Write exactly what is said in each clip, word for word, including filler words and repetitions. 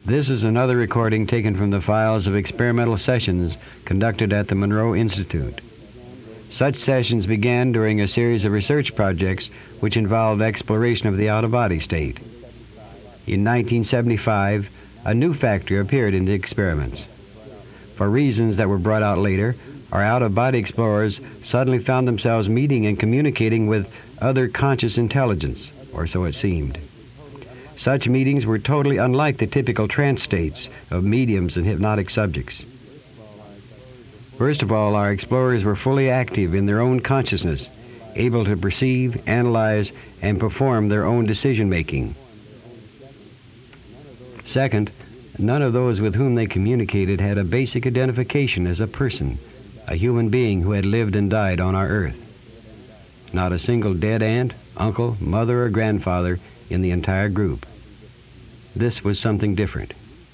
This is another recording taken from the files of experimental sessions conducted at the Monroe Institute. Such sessions began during a series of research projects which involved exploration of the out-of-body state. In nineteen seventy-five, a new factor appeared in the experiments. For reasons that were brought out later, our out-of-body explorers suddenly found themselves meeting and communicating with other conscious intelligence, or so it seemed. Such meetings were totally unlike the typical trance states of mediums and hypnotic subjects. First of all, our explorers were fully active in their own consciousness, able to perceive, analyze, and perform their own decision-making. Second, none of those with whom they communicated had a basic identification as a person, a human being who had lived and died on our earth. Not a single dead aunt, uncle, mother, or grandfather in the entire group. This was something different.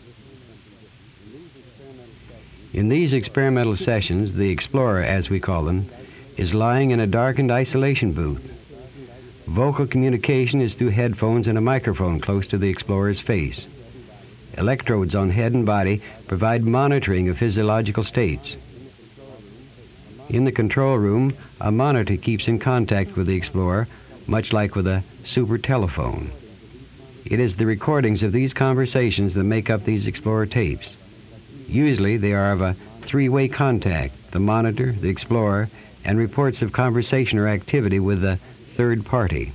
In these experimental sessions, the explorer, as we call them, is lying in a darkened isolation booth. Vocal communication is through headphones and a microphone close to the explorer's face. Electrodes on head and body provide monitoring of physiological states. In the control room, a monitor keeps in contact with the explorer, much like with a super telephone. It is the recordings of these conversations that make up these explorer tapes. Usually they are of a three-way contact, the monitor, the explorer, and reports of conversation or activity with the third party.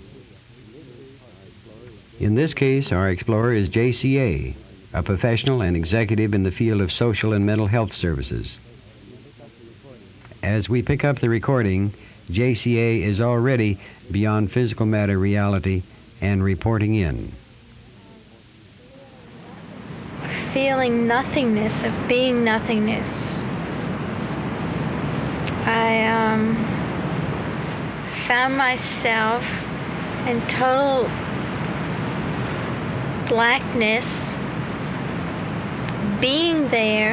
In this case, our explorer is J C A, a professional and executive in the field of social and mental health services. As we pick up the recording, J C A is already beyond physical matter reality and reporting in. Feeling nothingness, of being nothingness. I um, found myself in total blackness, being there,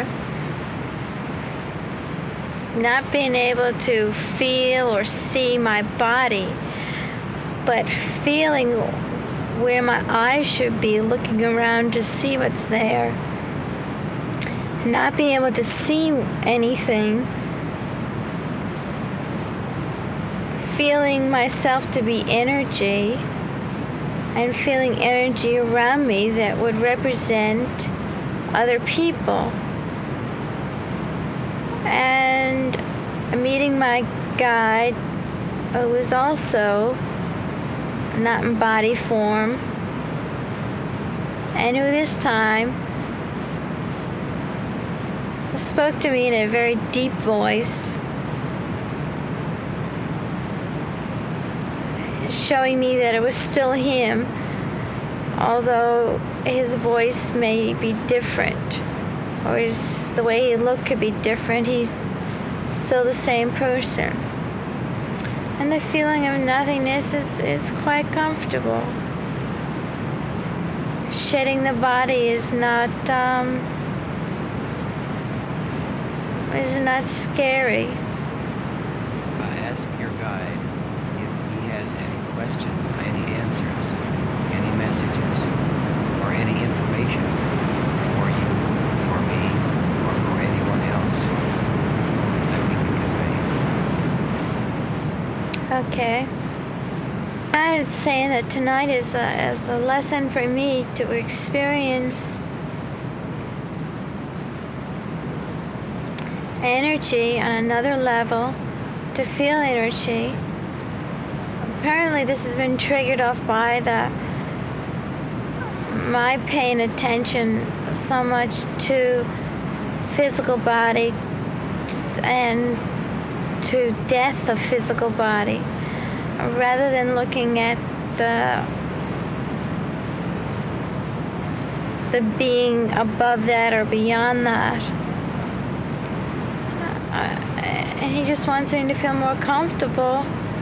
not being able to feel or see my body, but feeling where my eyes should be, looking around to see what's there, not being able to see anything, feeling myself to be energy, and feeling energy around me that would represent other people. And meeting my guide, who was also not in body form, and who this time spoke to me in a very deep voice, showing me that it was still him, although his voice may be different, or his, the way he looked could be different. He's still the same person. And the feeling of nothingness is, is quite comfortable. Shedding the body is not um, is not scary. Ask your guide if he has any questions, any answers, any messages, or any information for you, for me, or for anyone else that we can convey. Okay. I was saying that tonight is a, is a lesson for me to experience energy on another level, to feel energy. Apparently this has been triggered off by the my paying attention so much to physical body and to death of physical body, rather than looking at the the being above that or beyond that. Uh, and he just wants me to feel more comfortable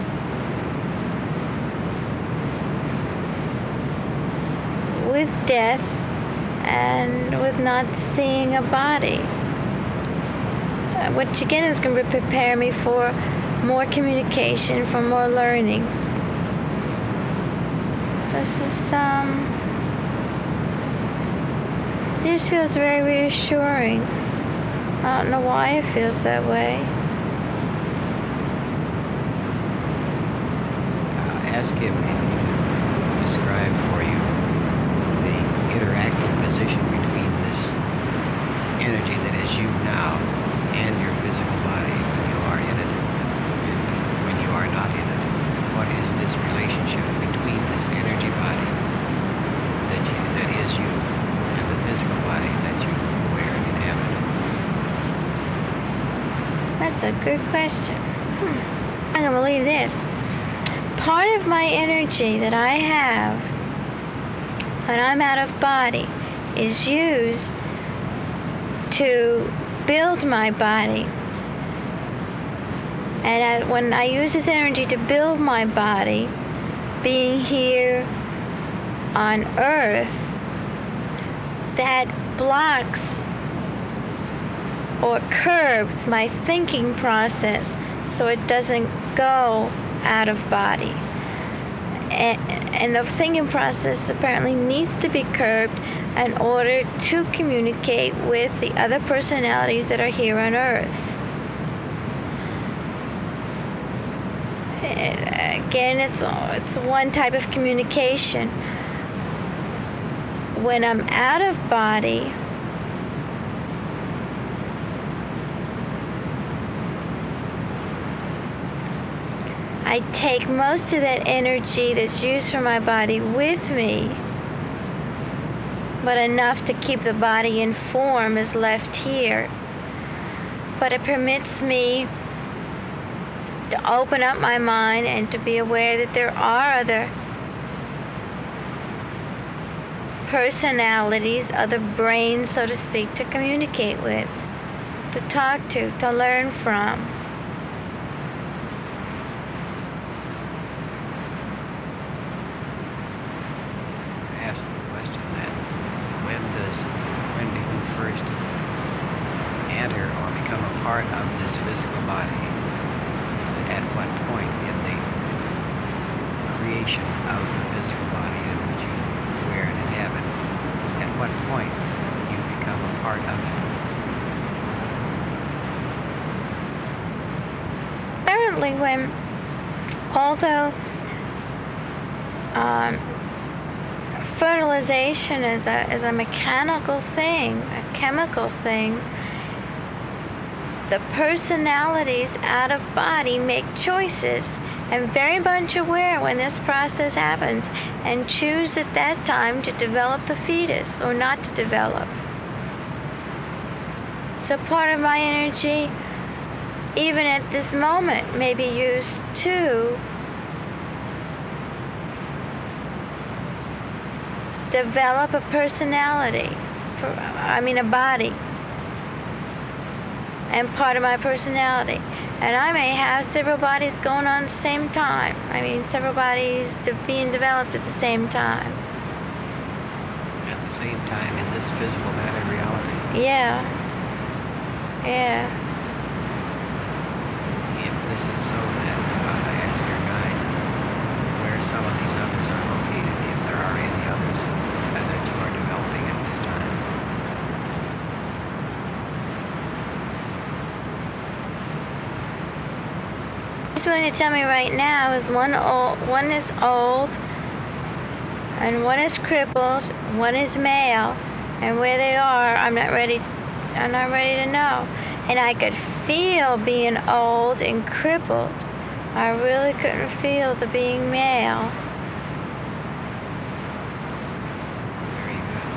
with death and with not seeing a body, uh, which again is going to prepare me for more communication, for more learning. This is um This feels very reassuring. I don't know why it feels that way. Uh, ask him if he can describe for you the interactive position between this energy that is you now and your physical body when you are in it and when you are not in it. What is this relationship between this energy body that you, that is you and the physical body that you wear and inhabit? That's a good question. Hmm. I'm going to believe this. Part of my energy that I have when I'm out of body is used to build my body. And I, when I use this energy to build my body, being here on Earth, that blocks or curbs my thinking process so it doesn't go out of body. And, and the thinking process apparently needs to be curbed in order to communicate with the other personalities that are here on Earth. Again, it's, it's one type of communication. When I'm out of body, I take most of that energy that's used for my body with me, but enough to keep the body in form is left here. But it permits me to open up my mind and to be aware that there are other personalities, other brains, so to speak, to communicate with, to talk to, to learn from. Ask the question that when does when do you first enter or become a part of this physical body? At what point in the creation of the physical body in which you wear and inhabit, at what point do you become a part of it? Apparently, when, although um, fertilization is a, is a mechanical thing, a chemical thing, the personalities out of body make choices and very much aware when this process happens and choose at that time to develop the fetus or not to develop. So part of my energy, even at this moment, may be used to develop a personality, for, I mean a body, and part of my personality. And I may have several bodies going on at the same time. I mean, several bodies de- being developed at the same time. At the same time in this physical matter reality. Yeah. Yeah. If this is so, then uh, ask your guide where some of these others are located, if there are any others uh, that you are developing at this time. He's willing to tell me right now is one old, one is old, and one is crippled, one is male, and where they are, I'm not ready. I'm not ready to know. And I could feel being old and crippled. I really couldn't feel the being male. Very good.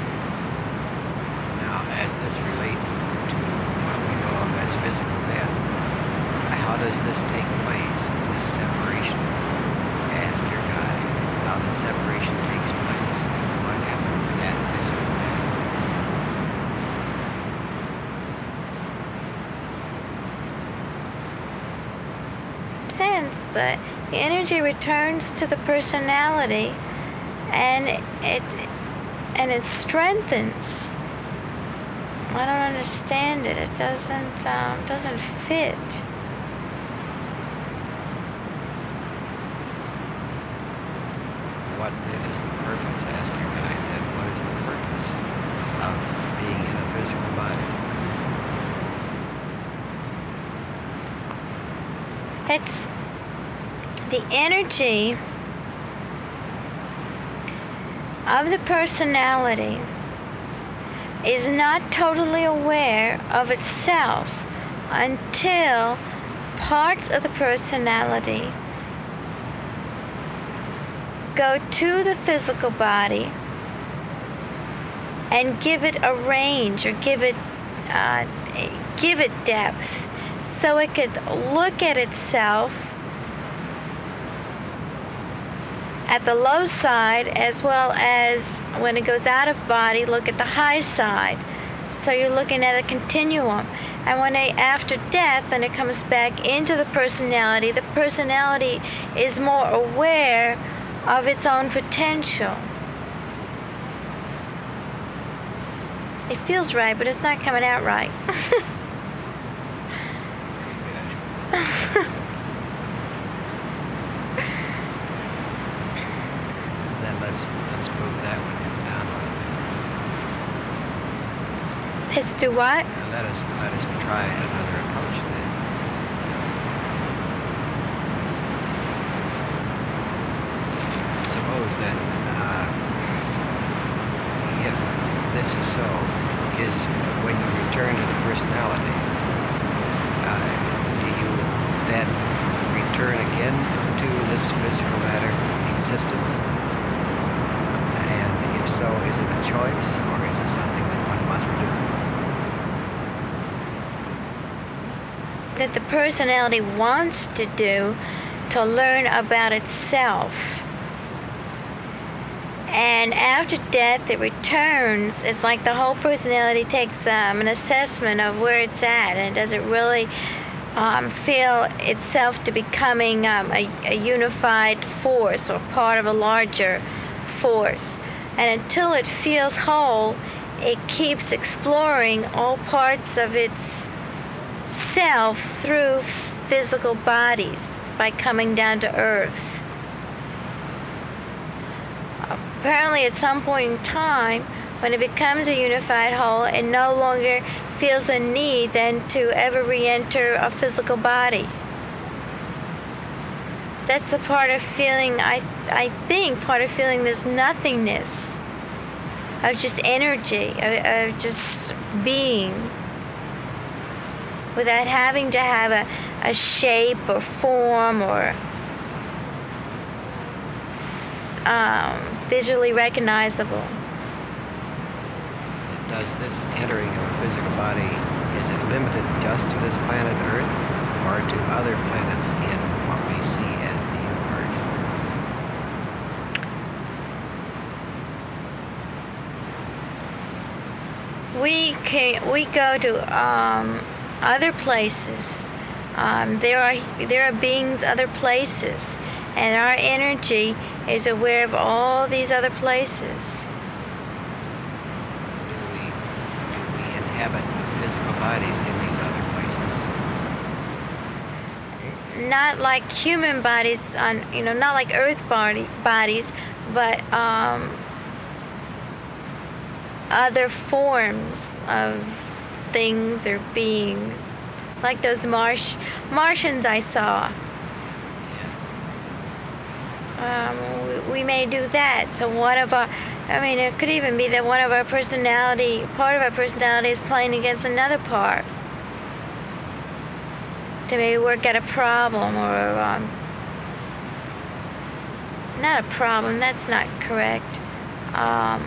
Now, as this relates to what we know of as physical death, how does this take place, this separation? Ask your guide how the separation takes place. What happens at physical death? Sense that the energy returns to the personality, and it and it strengthens. I don't understand it. It doesn't um, doesn't fit. What then is the purpose? Ask your guide then, what is the purpose of It's the energy of the personality is not totally aware of itself until parts of the personality go to the physical body and give it a range or give it uh, give it depth so it could look at itself at the low side, as well as when it goes out of body, look at the high side. So you're looking at a continuum. And when they, after death, and it comes back into the personality, the personality is more aware of its own potential. It feels right, but it's not coming out right. Then let's let's move that one down a little bit. Let's do what? Now let us let us try another approach then. Suppose that uh, if this is so, is when you return to the personality, uh, do you then return again to this physical matter existence? And if so, is it a choice, or is it something that one must do? That the personality wants to do to learn about itself. And after death, it returns. It's like the whole personality takes um, an assessment of where it's at, and does it really um, feel itself to becoming um, a, a unified force or part of a larger force. And until it feels whole, it keeps exploring all parts of its self through physical bodies by coming down to earth. Apparently at some point in time, when it becomes a unified whole, it no longer feels the need then to ever re-enter a physical body. That's the part of feeling, I, I think, part of feeling this nothingness, of just energy, of, of just being, without having to have a, a shape or form or um, visually recognizable. Does this entering of a physical body, is it limited just to this planet Earth, or to other planets in what we see as the universe? We can we go to um, other places. Um, there are there are beings other places, and our energy is aware of all these other places. Do we, do we inhabit physical bodies in these other places? Not like human bodies on, you know, not like Earth body bodies, but um, other forms of things or beings, like those Marsh Martians I saw. Um, we, we may do that. So one of our, I mean, it could even be that one of our personality, part of our personality is playing against another part to maybe work out a problem or, um, not a problem, that's not correct. Um,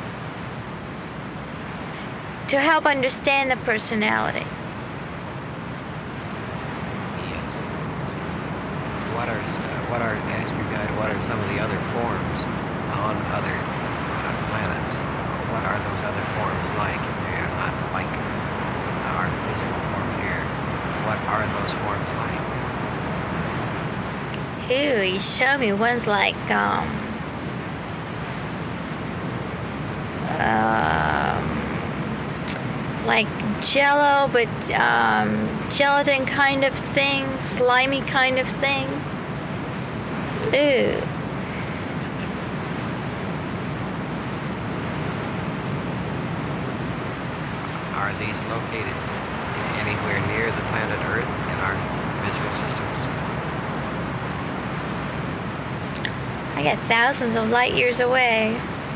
to help understand the personality. Yes. What are, what are, ask your guide, what are some of the other forms on other uh, planets? What are those other forms like? They're not like our physical form here. What are those forms like? Ooh, you showed me ones like, um, um, like jello, but um, gelatin kind of thing, slimy kind of thing. Ooh. Are these located anywhere near the planet Earth in our physical systems? I got thousands of light years away.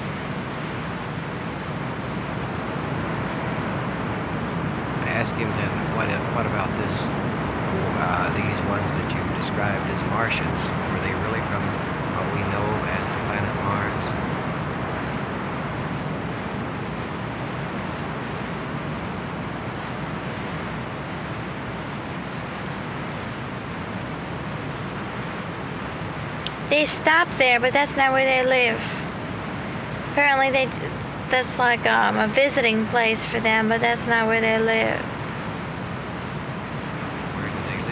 I asked him then, what, what about this, uh, these ones that you described as Martians? Were they really from what we know as the planet Mars? They stop there, but that's not where they live. Apparently, they that's like um, a visiting place for them, but that's not where they live. Where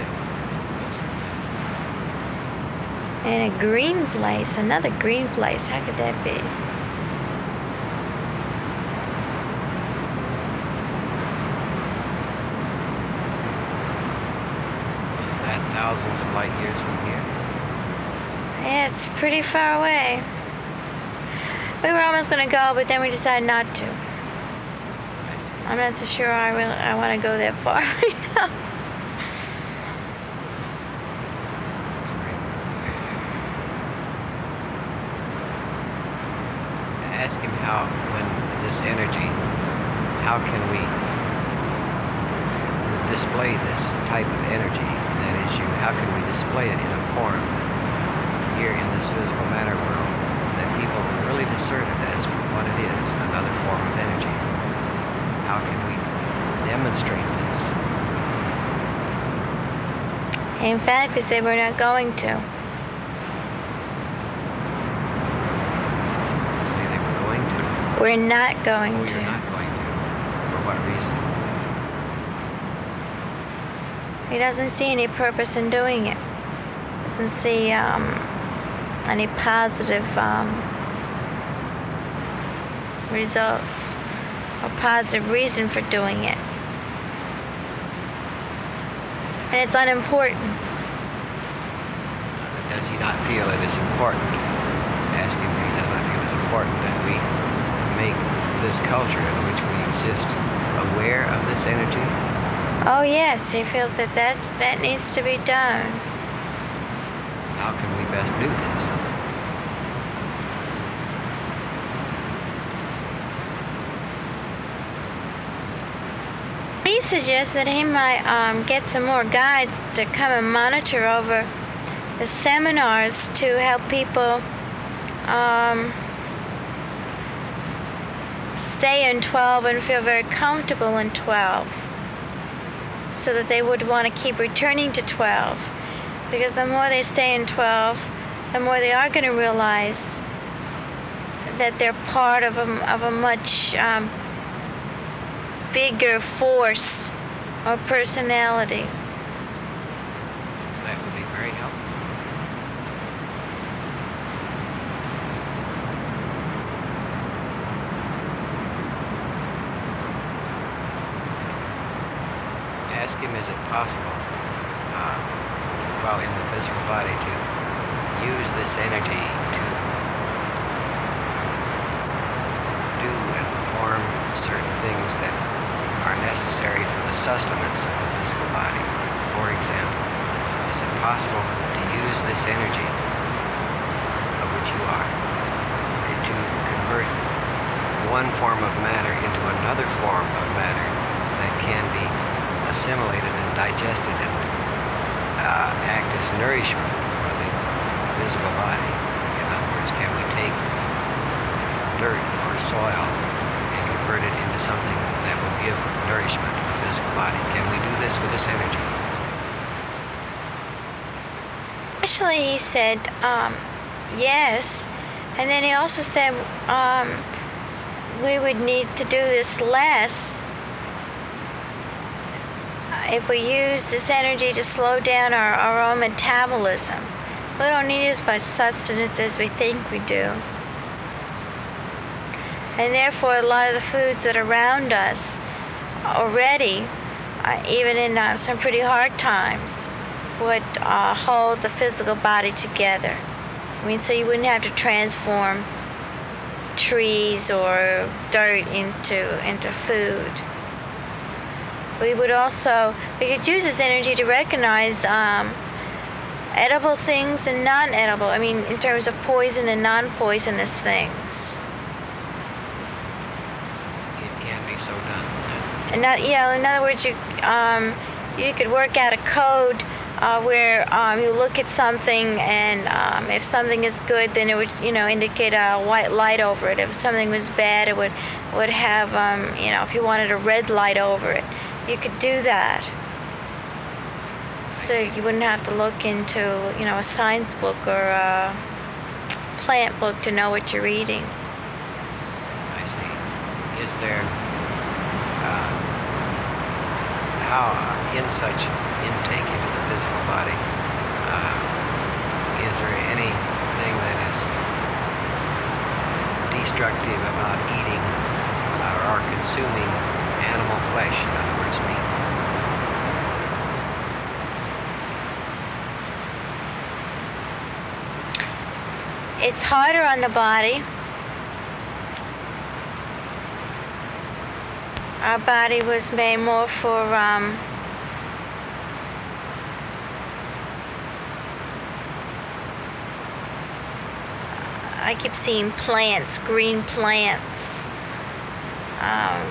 do they live? In a green place, another green place. How could that be? Is that thousands of light years from here? Yeah, it's pretty far away. We were almost going to go, but then we decided not to. I'm not so sure I really, I want to go that far right now. Ask him how, when this energy, how can we display this type of energy? That is, you, how can we display it in a form here in this physical matter world that people can really discern it as what it is, another form of energy? How can we demonstrate this? In fact, they said we're not going to. Say they were going to. We're not going Oh, to. you're not going to. For what reason? He doesn't see any purpose in doing it. Doesn't see um, any positive um, results or positive reason for doing it. And it's unimportant. Does he not feel it is important? Ask him if he does not feel it's important that we make this culture in which we exist aware of this energy? Oh yes, he feels that that, that needs to be done. How can we best do this? He suggests that he might um, get some more guides to come and monitor over the seminars to help people um, stay in twelve and feel very comfortable in twelve, so that they would want to keep returning to twelve, because the more they stay in twelve, the more they are going to realize that they're part of a, of a much um, bigger force or personality. That would be very helpful. Ask him, is it possible, uh, while in the physical body, to use this energy to do and perform certain things that are necessary for the sustenance of the physical body? For example, is it possible to use this energy of which you are to convert one form of matter into another form of matter that can be assimilated and digested and uh, act as nourishment for the physical body? In other words, can we take dirt or soil and convert it into something that will give nourishment to the physical body? Can we do this with this energy? Actually, he said um, yes, and then he also said um, we would need to do this less if we use this energy to slow down our, our own metabolism. We don't need as much sustenance as we think we do. And therefore, a lot of the foods that are around us already, uh, even in uh, some pretty hard times, would uh, hold the physical body together. I mean, so you wouldn't have to transform trees or dirt into into food. We would also, we could use this energy to recognize um, edible things and non-edible. I mean, in terms of poison and non-poisonous things. It can be so done. And not, yeah, in other words, you um, you could work out a code uh, where um, you look at something, and um, if something is good, then it would, you know, indicate a white light over it. If something was bad, it would would have, um, you know, if you wanted a red light over it, you could do that. So you wouldn't have to look into, you know, a science book or a plant book to know what you're reading. I see. Is there, uh, how, in such intake into the physical body, uh, is there anything that is destructive about eating uh, or consuming animal flesh, in other words, meat? It's harder on the body. Our body was made more for um, I keep seeing plants, green plants. Um,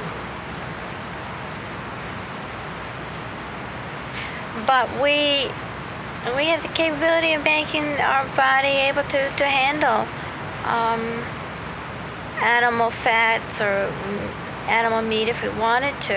but we we have the capability of making our body able to, to handle um, animal fats or animal meat if we wanted to.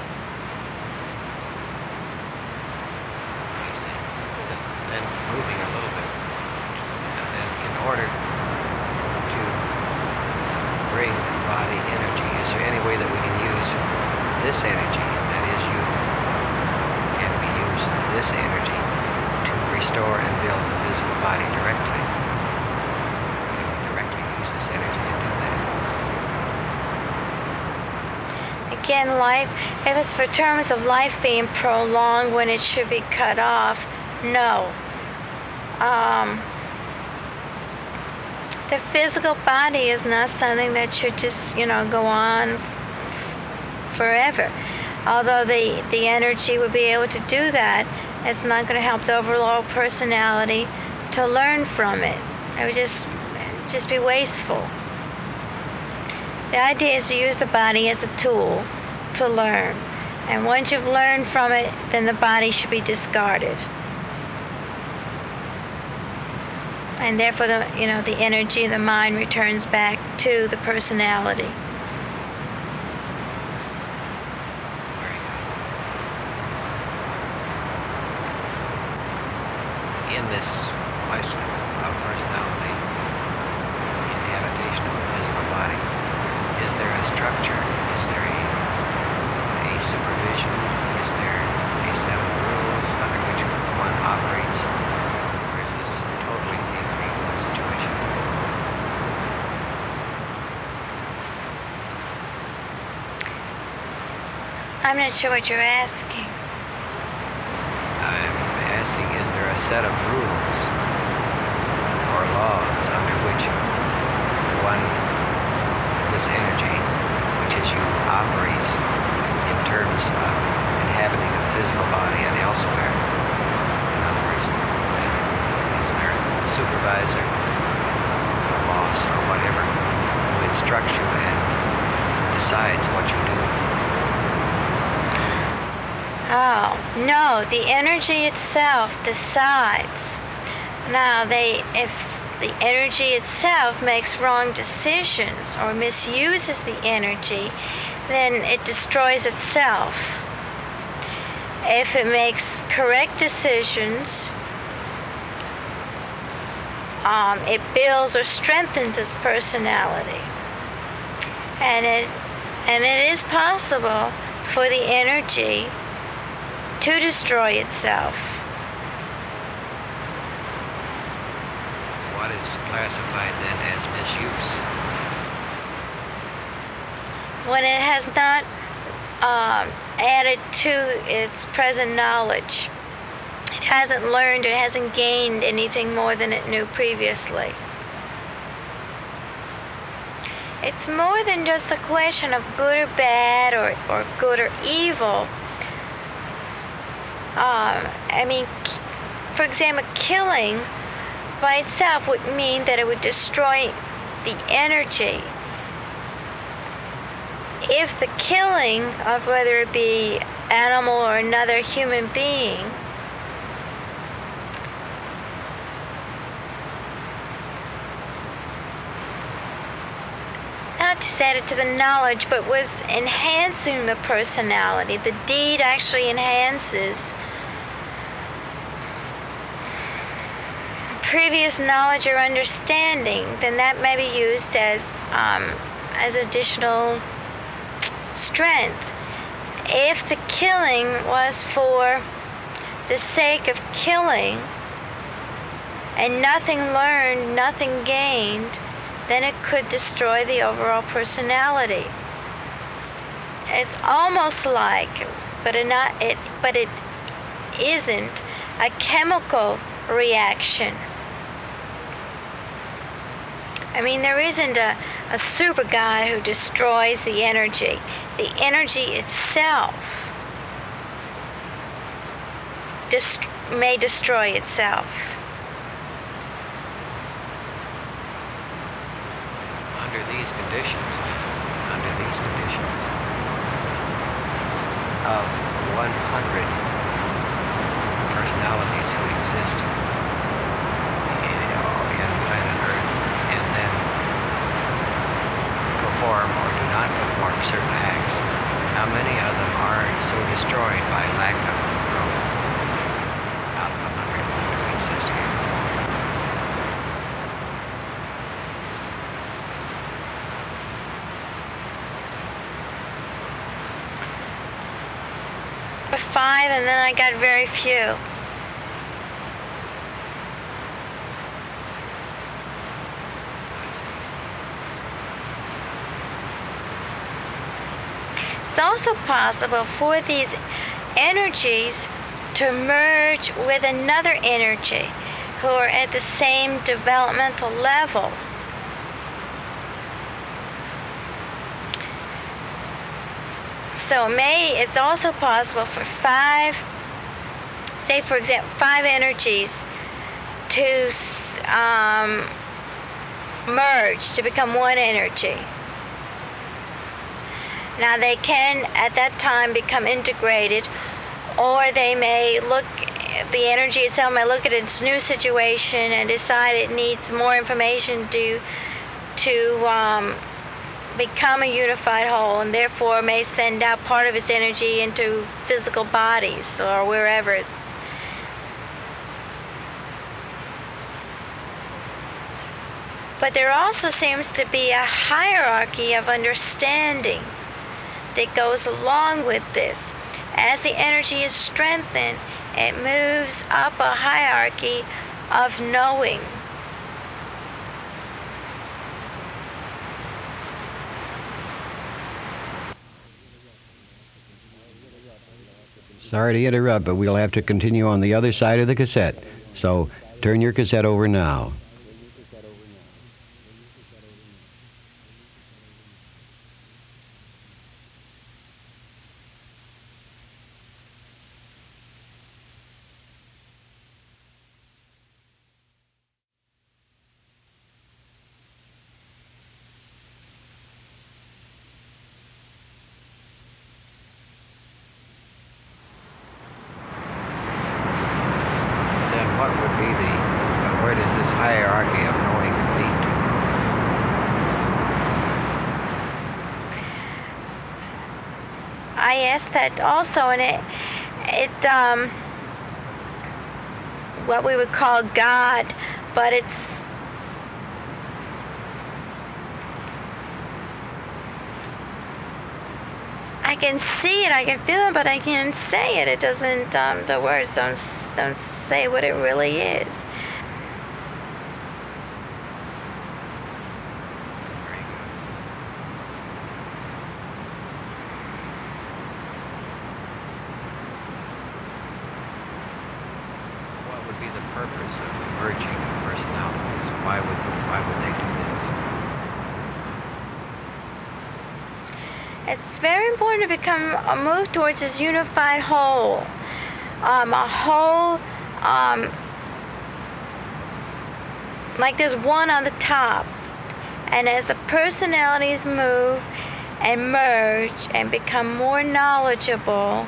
I see. Then moving a little bit, and then in order to bring the body energy, is there any way that we can use this energy, that is, you, can we use this energy to restore and build the physical body directly? Can we directly use this energy to do that? Again, life, if it's for terms of life being prolonged when it should be cut off, no. Um, the physical body is not something that should just, you know, go on forever. Although the, the energy would be able to do that, it's not going to help the overall personality to learn from it. It would just, just be wasteful. The idea is to use the body as a tool to learn. And once you've learned from it, then the body should be discarded. And therefore, the, you know, the energy of the mind returns back to the personality. Very good. In this question of personality, in the habitation of the physical body, is there a structure? Is there a, a supervision? Is there a set of rules under which one operates? Or is this totally a free will situation? I'm not sure what you're asking. I'm asking, is there a set of rules or laws under which one, this energy, which is you, operates in terms of inhabiting a physical body and elsewhere? In other words, is there a supervisor, a boss, or whatever, who instructs you and decides what you do? Oh, no, the energy itself decides. Now, they, if the energy itself makes wrong decisions or misuses the energy, then it destroys itself. If it makes correct decisions, um, it builds or strengthens its personality. And it, and it is possible for the energy to destroy itself. What is classified then as misuse? When it has not um, added to its present knowledge. It hasn't learned, it hasn't gained anything more than it knew previously. It's more than just a question of good or bad or, or good or evil. Um, I mean, for example, killing by itself would mean that it would destroy the energy. If the killing of whether it be animal or another human being not just added to the knowledge, but was enhancing the personality, the deed actually enhances previous knowledge or understanding, then that may be used as um, as additional strength. If the killing was for the sake of killing and nothing learned, nothing gained, then it could destroy the overall personality. It's almost like, but it not it, but it isn't a chemical reaction. I mean, there isn't a, a super god who destroys the energy. The energy itself dest- may destroy itself. Under these conditions, under these conditions of one hundred personalities who exist in, in planet Earth, and then perform or do not perform certain acts, how many of them are so destroyed by lack of growth out of a hundred who exist here? Five, and then I got very few. It's also possible for these energies to merge with another energy who are at the same developmental level. So may it's also possible for five, say for example, five energies to um, merge to become one energy. Now they can at that time become integrated, or they may look, the energy itself may look at its new situation and decide it needs more information to, to um, become a unified whole, and therefore may send out part of its energy into physical bodies or wherever. But there also seems to be a hierarchy of understanding that goes along with this. As the energy is strengthened, it moves up a hierarchy of knowing. Sorry to interrupt, but we'll have to continue on the other side of the cassette. So turn your cassette over now. What would be the, uh, where does this hierarchy of knowing lead I asked that also, and it, it um, what we would call God, but it's I can see it, I can feel it, but I can't say it. It doesn't. Um, the words don't don't say what it really is. What would be the purpose of merging personalities? Why would why would they do this? It's very important to become move towards this unified whole, um, a whole um, like there's one on the top. And as the personalities move and merge and become more knowledgeable,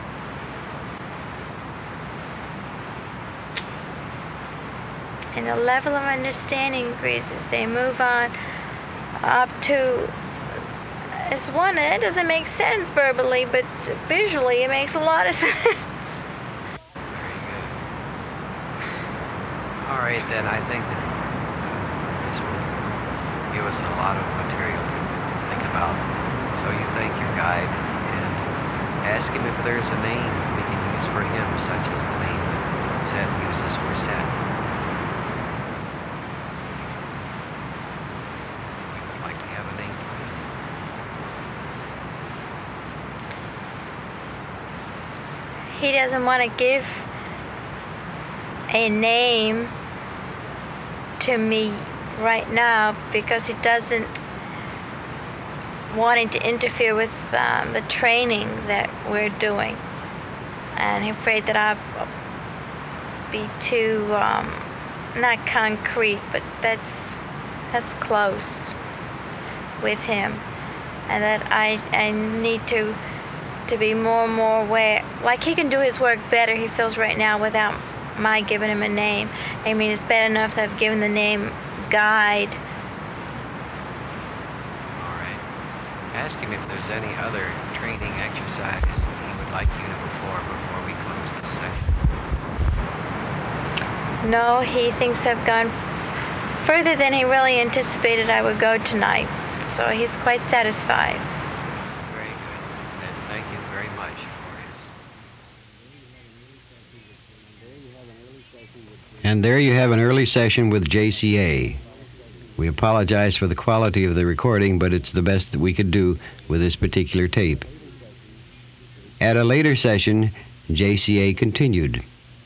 and the level of understanding increases, they move on up to, it's one that doesn't make sense verbally, but visually it makes a lot of sense. Very good. All right, then I think that this will give us a lot of material to think about. So you thank your guide and ask him if there's a name we can use for him, such as the name that Seth uses for Seth. We would like to have a name for him. He doesn't want to give a name to me right now because he doesn't wanting to interfere with um, the training that we're doing, and he's afraid that I'll be too um, not concrete, but that's that's close with him, and that I I need to to be more and more aware. Like he can do his work better, he feels right now, without my giving him a name. I mean, it's bad enough that I've given the name guide. Ask him if there's any other training exercises he would like you to perform before we close this session. No, he thinks I've gone further than he really anticipated I would go tonight, so he's quite satisfied. Very good. Then thank you very much for his. And there you have an early session with J C A. We apologize for the quality of the recording, but it's the best that we could do with this particular tape. At a later session, J C A continued.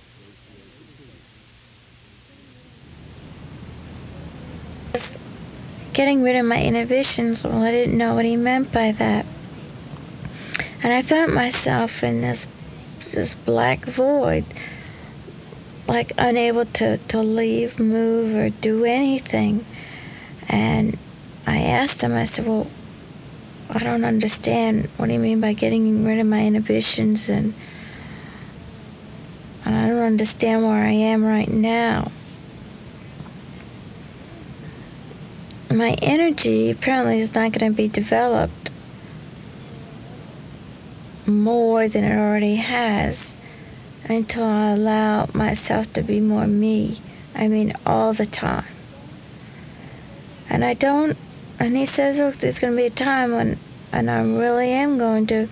Just getting rid of my inhibitions, well, I didn't know what he meant by that. And I found myself in this this black void, like unable to, to leave, move, or do anything. And I asked him, I said, well, I don't understand. What do you mean by getting rid of my inhibitions? And, and I don't understand where I am right now. My energy apparently is not going to be developed more than it already has until I allow myself to be more me. I mean, all the time. And I don't, and he says, oh, there's going to be a time when, and I really am going to,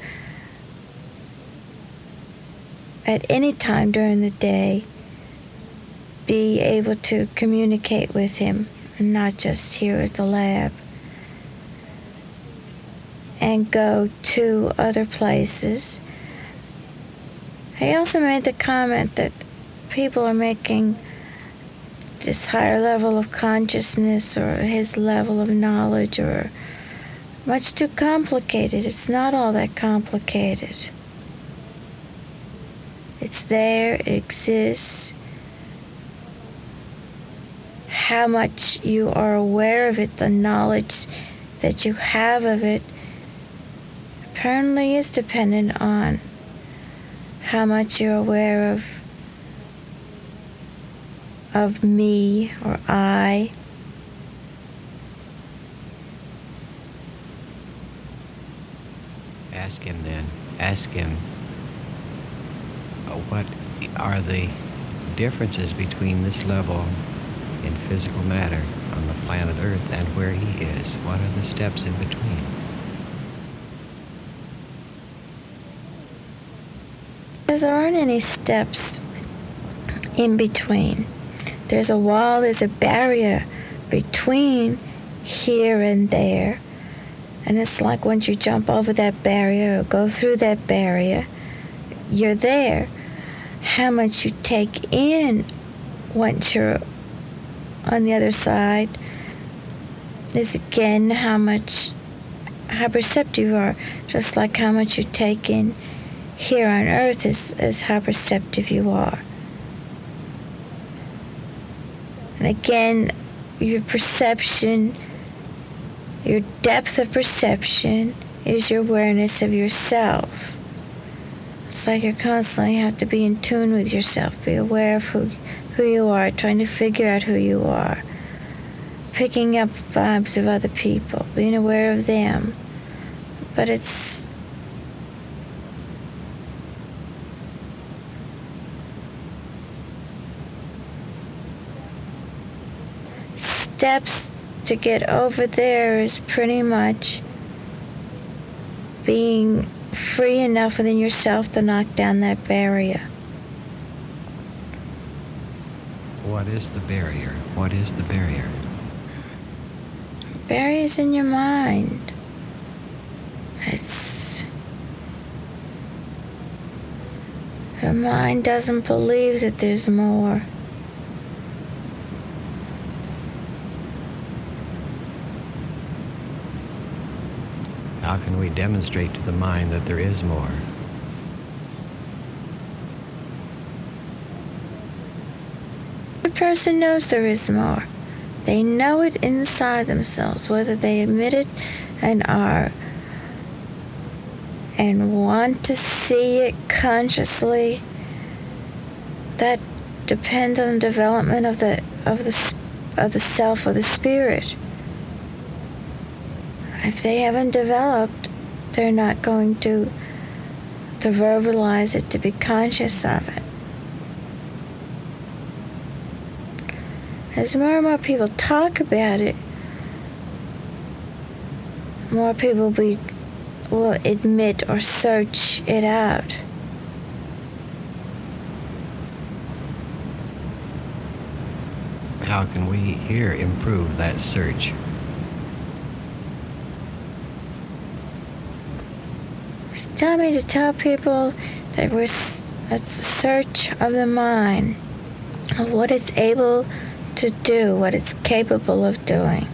at any time during the day, be able to communicate with him, and not just here at the lab, and go to other places. He also made the comment that people are making this higher level of consciousness or his level of knowledge or much too complicated. It's not all that complicated. It's there, it exists. How much you are aware of it, the knowledge that you have of it, apparently is dependent on how much you're aware of of me or I. Ask him then. Ask him uh, what are the differences between this level in physical matter on the planet Earth and where he is. What are the steps in between? Because there aren't any steps in between. There's a wall, there's a barrier between here and there. And it's like once you jump over that barrier or go through that barrier, you're there. How much you take in once you're on the other side is again how much, how perceptive you are. Just like how much you take in here on Earth is, is how perceptive you are. And again, your perception, your depth of perception is your awareness of yourself. It's like you constantly have to be in tune with yourself, be aware of who, who you are, trying to figure out who you are, picking up vibes of other people, being aware of them. But it's steps to get over there is pretty much being free enough within yourself to knock down that barrier. What is the barrier? What is the barrier? Barriers in your mind. It's your mind doesn't believe that there's more. How can we demonstrate to the mind that there is more? The person knows there is more. They know it inside themselves, whether they admit it and are and want to see it consciously. That depends on the development of the of the of the self or the spirit. If they haven't developed, they're not going to to verbalize it, to be conscious of it. As more and more people talk about it, more people be, will admit or search it out. How can we here improve that search? Just tell me to tell people that we're, it's a search of the mind, of what it's able to do, what it's capable of doing,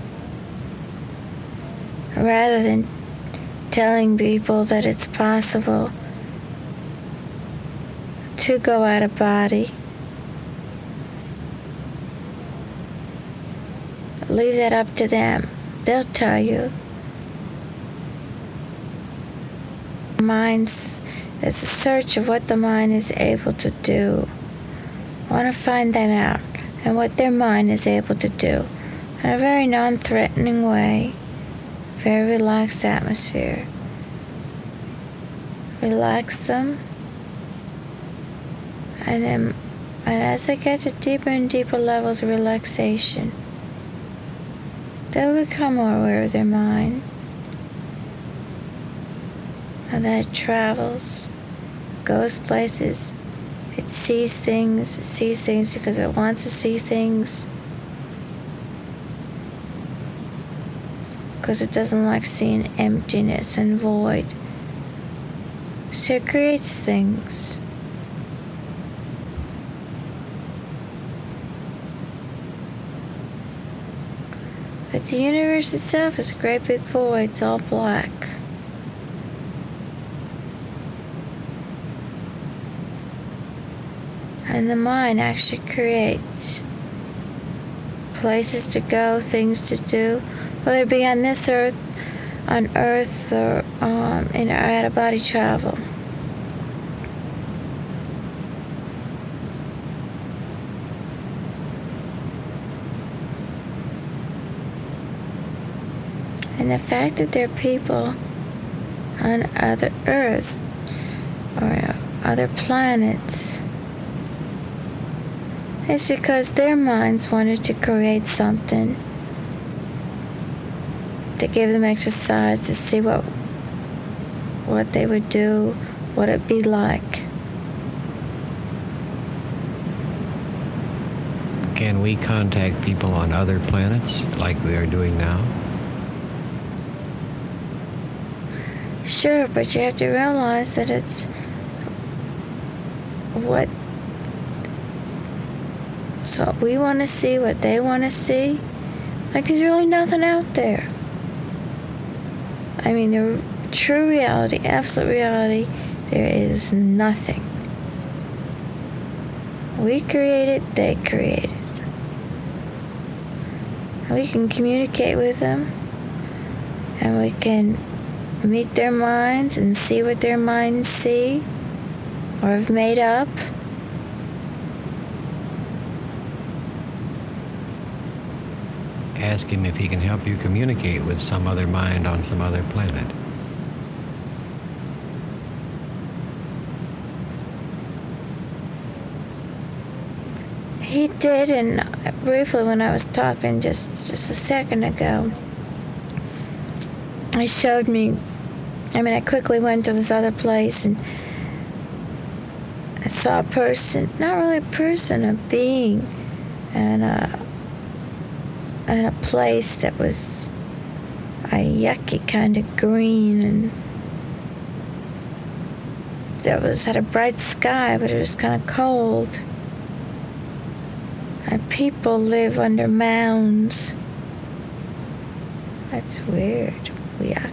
rather than telling people that it's possible to go out of body. Leave that up to them. They'll tell you. Mind's, it's a search of what the mind is able to do. I want to find that out, and what their mind is able to do in a very non-threatening way, very relaxed atmosphere. Relax them, and then and as they get to deeper and deeper levels of relaxation, they'll become more aware of their mind, and that it travels, goes places. It sees things, it sees things because it wants to see things, because it doesn't like seeing emptiness and void. So it creates things. But the universe itself is a great big void, it's all black. And the mind actually creates places to go, things to do, whether it be on this earth, on earth, or um, in our out-of-body travel. And the fact that there are people on other earths or other planets is because their minds wanted to create something to give them exercise to see what what they would do, what it'd be like. Can we contact people on other planets like we are doing now? Sure, but you have to realize that it's what so what we want to see, what they want to see. Like, there's really nothing out there. I mean, the true reality, absolute reality, there is nothing. We create it, they create it. We can communicate with them, and we can meet their minds and see what their minds see or have made up. Ask him if he can help you communicate with some other mind on some other planet. He did, and briefly when I was talking just, just a second ago, he showed me, I mean, I quickly went to this other place and I saw a person, not really a person, a being, and a, and a place that was a yucky kind of green, and that was, had a bright sky, but it was kind of cold. And people live under mounds. That's weird. Yuck.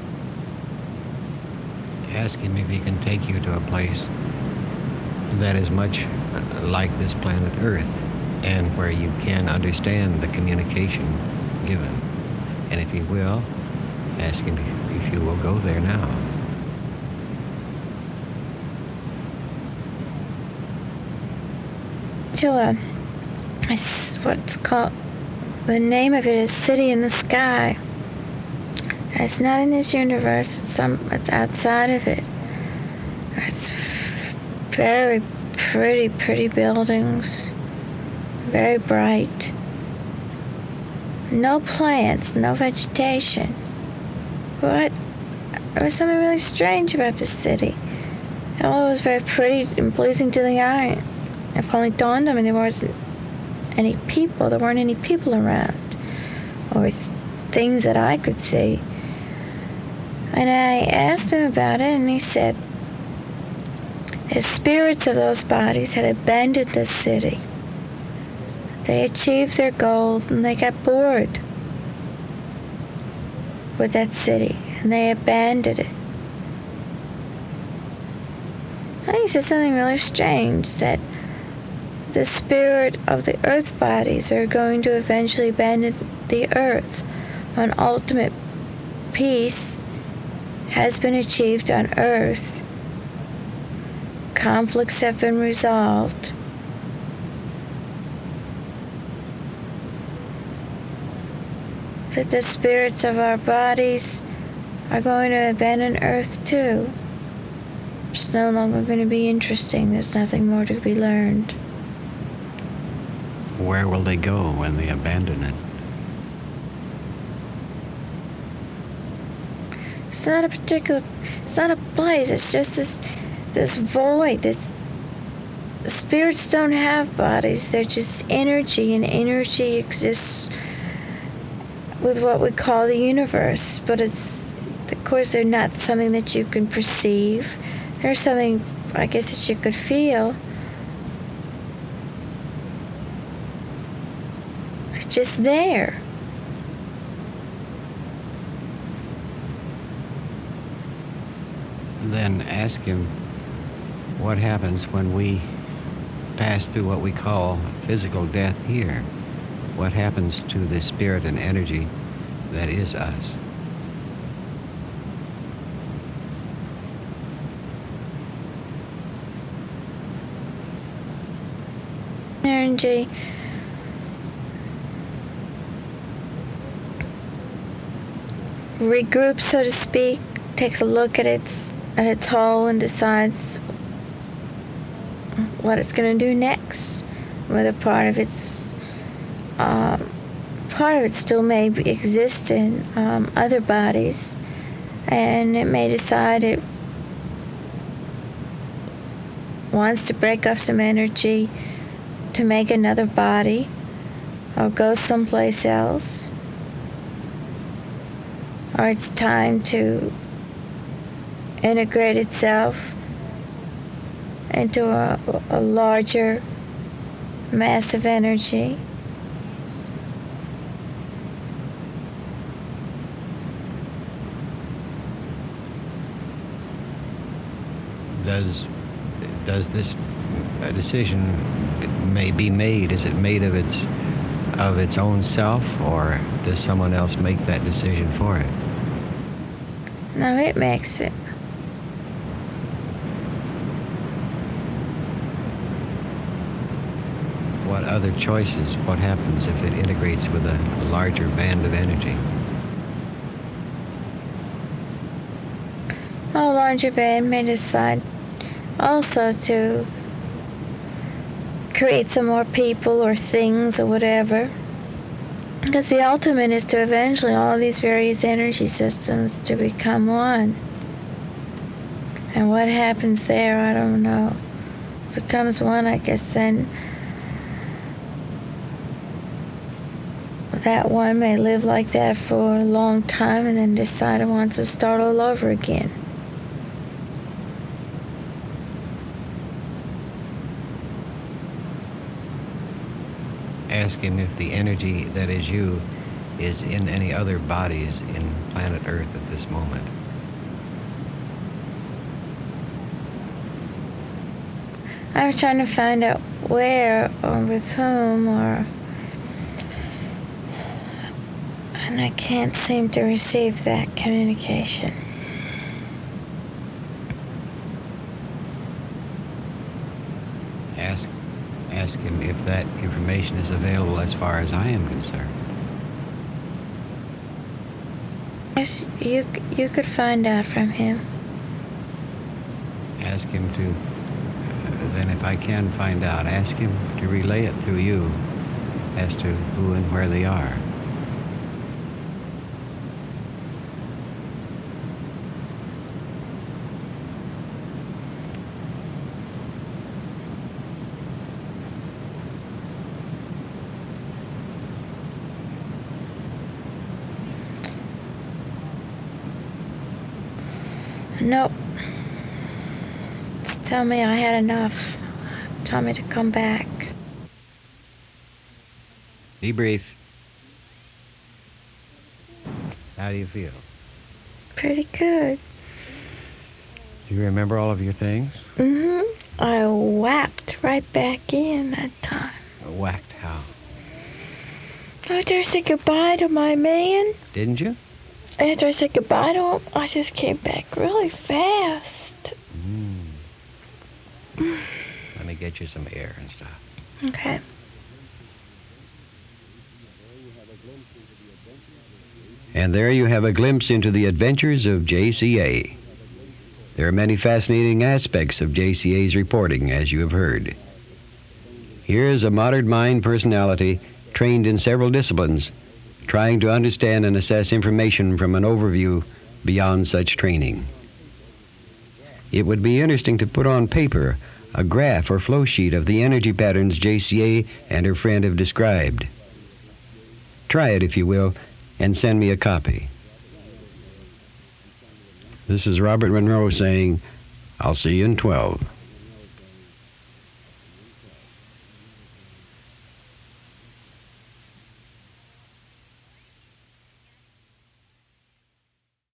Ask him if he can take you to a place that is much like this planet Earth, and where you can understand the communication given. And if he will, ask him if, if you will go there now. To uh, it's what's called, the name of it is City in the Sky. It's not in this universe. It's some. It's outside of it. It's very pretty, pretty buildings. Very bright. No plants, no vegetation. But there was something really strange about this city. Well, it was very pretty and pleasing to the eye. It finally dawned on me there wasn't any people. There weren't any people around, or th- things that I could see. And I asked him about it, and he said the spirits of those bodies had abandoned the city. They achieved their goal, and they got bored with that city, and they abandoned it. And he said something really strange, that the spirit of the earth bodies are going to eventually abandon the earth when ultimate peace has been achieved on earth. Conflicts have been resolved. That the spirits of our bodies are going to abandon earth too. It's no longer going to be interesting. There's nothing more to be learned. Where will they go when they abandon it? It's not a particular, it's not a place, it's just this, this void, this, spirits don't have bodies, they're just energy, and energy exists with what we call the universe, but it's, of course, they're not something that you can perceive. They're something, I guess, that you could feel. It's just there. Then ask him what happens when we pass through what we call physical death here. What happens to the spirit and energy that is us? Energy regroups, so to speak, takes a look at its at its whole and decides what it's going to do next. Whether part of its uh, part of it still may be exist in um, other bodies, and it may decide it wants to break off some energy to make another body or go someplace else, or it's time to integrate itself into a, a larger mass of energy. Does does this decision may be made? Is it made of its of its own self, or does someone else make that decision for it? No, it makes it. What other choices? What happens if it integrates with a, a larger band of energy? A larger band may decide also to create some more people or things or whatever. Because the ultimate is to eventually all these various energy systems to become one. And what happens there, I don't know. If it becomes one, I guess then that one may live like that for a long time and then decide it wants to start all over again. Ask him if the energy that is you is in any other bodies in planet Earth at this moment. I was trying to find out where or with whom, or and I can't seem to receive that communication. Ask, ask him if that information is available as far as I am concerned. Yes, you you could find out from him. Ask him to, uh, then if I can find out, ask him to relay it through you as to who and where they are. Nope. Just tell me I had enough. Tell me to come back. Debrief. How do you feel? Pretty good. Do you remember all of your things? Mm-hmm. I whacked right back in that time. Whacked how? After I said goodbye to my man, Didn't you? after I said goodbye to him, I just came back really fast. Mm. Let me get you some air and stuff. Okay. And there you have a glimpse into the adventures of J C A. There are many fascinating aspects of J C A's reporting, as you have heard. Here is a modern mind personality trained in several disciplines, trying to understand and assess information from an overview beyond such training. It would be interesting to put on paper a graph or flow sheet of the energy patterns J C A and her friend have described. Try it, if you will, and send me a copy. This is Robert Monroe saying, I'll see you in twelve.